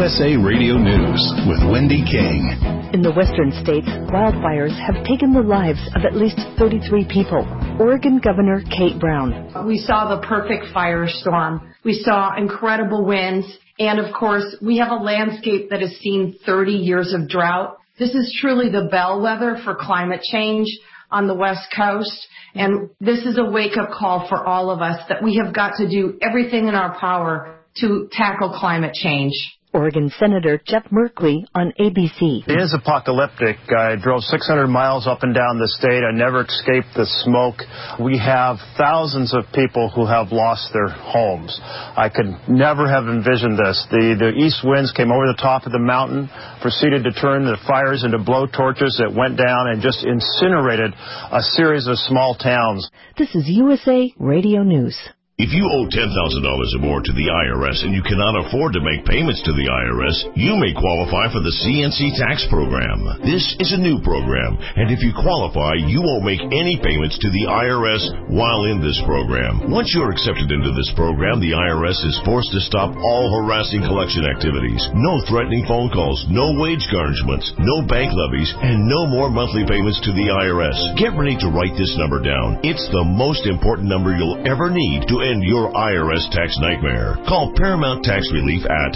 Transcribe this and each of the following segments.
USA Radio News with Wendy King. In the western states, wildfires have taken the lives of at least 33 people. Oregon Governor Kate Brown. We saw the perfect firestorm. We saw incredible winds. And of course, we have a landscape that has seen 30 years of drought. This is truly the bellwether for climate change on the West Coast. And this is a wake-up call for all of us that we have got to do everything in our power to tackle climate change. Oregon Senator Jeff Merkley on ABC. It is apocalyptic. I drove 600 miles up and down the state. I never escaped the smoke. We have thousands of people who have lost their homes. I could never have envisioned this. The east winds came over the top of the mountain, proceeded to turn the fires into blowtorches that went down and just incinerated a series of small towns. This is USA Radio News. If you owe $10,000 or more to the IRS and you cannot afford to make payments to the IRS, you may qualify for the CNC tax program. This is a new program, and if you qualify, you won't make any payments to the IRS while in this program. Once you're accepted into this program, the IRS is forced to stop all harassing collection activities. No threatening phone calls, no wage garnishments, no bank levies, and no more monthly payments to the IRS. Get ready to write this number down. It's the most important number you'll ever need to end your IRS tax nightmare. Call Paramount Tax Relief at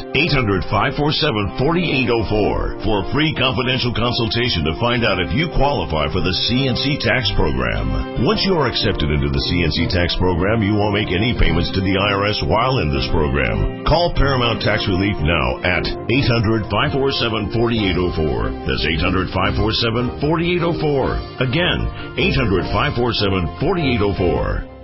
800-547-4804 for a free confidential consultation to find out if you qualify for the CNC tax program. Once you are accepted into the CNC tax program, you won't make any payments to the IRS while in this program. Call Paramount Tax Relief now at 800-547-4804. That's 800-547-4804. Again, 800-547-4804.